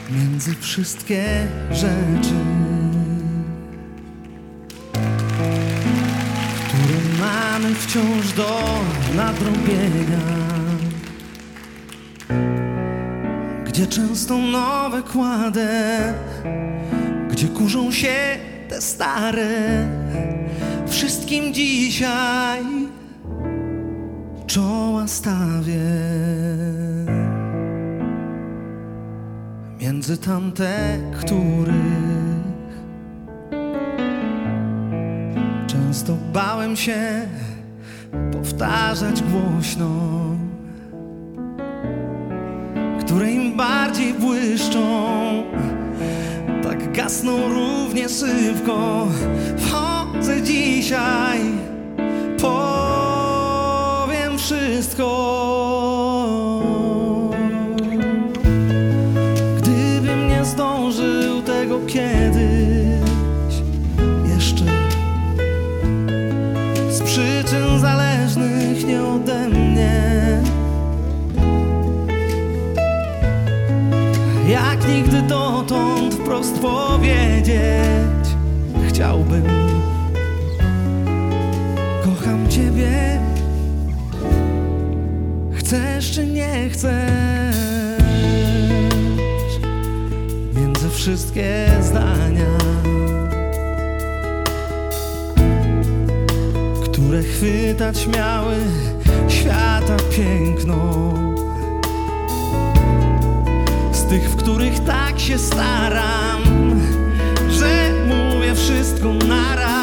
między wszystkie rzeczy, które mamy wciąż do nadrobienia, gdzie często nowe kładę, gdzie kurzą się te stare. Wszystkim dzisiaj czoła stawię. Między tamte, których często bałem się powtarzać głośno, które im bardziej błyszczą, tak gasną równie szybko. Wchodzę dzisiaj, powiem wszystko. Gdybym nie zdążył tego kiedyś jeszcze, z przyczyn zależnych nie ode mnie, jak nigdy dotąd wprost powiedzieć chciałbym: kocham Ciebie, chcesz czy nie chcesz. Między wszystkie zdania, które chwytać miały świata piękno, z tych, w których tak się staram, że mówię wszystko naraz.